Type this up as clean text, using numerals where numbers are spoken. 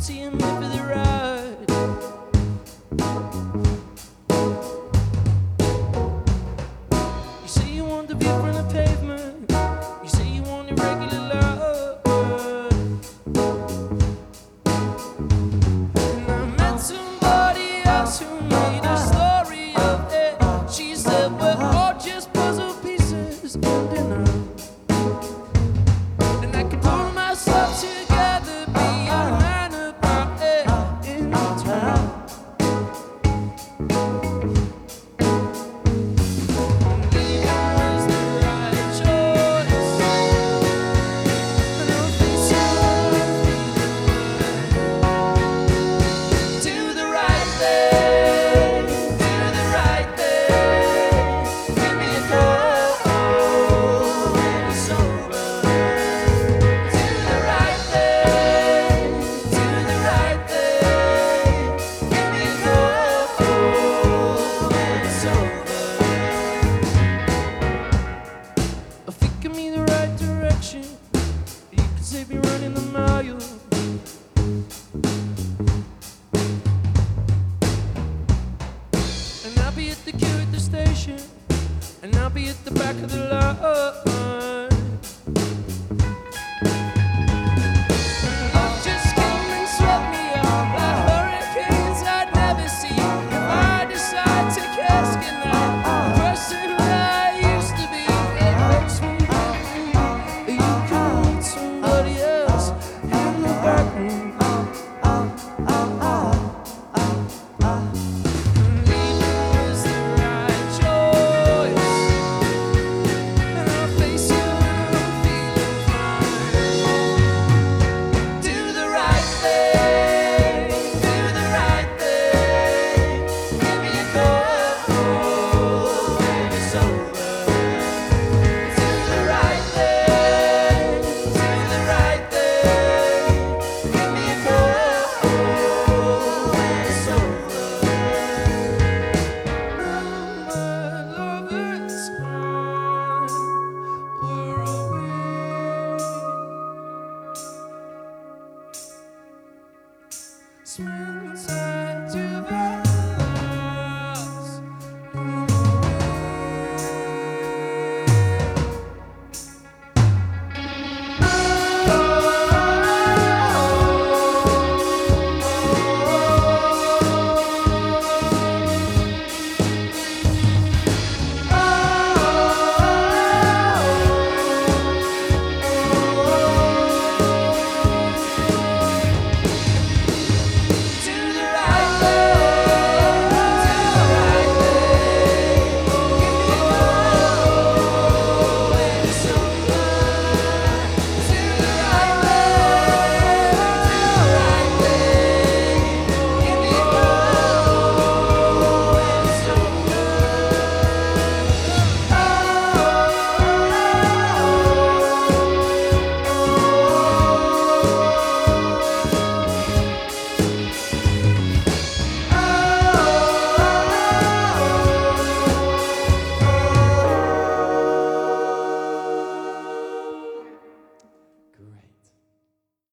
beauty and live for the ride. You say you want the view from the pavement. You say you want irregular love. And I met somebody else who made a story of it. She said we're all just puzzle pieces ending up. And I can pull myself together, be a man about it in time. You can save me running a mile. And I'll be at the queue at the station, and I'll be at the back of the line. Love just came and swept me up like hurricanes I'd never seen. If I decide to kiss goodnight, the person I used to be, it makes me happy. You can meet somebody else in the back room. Spend time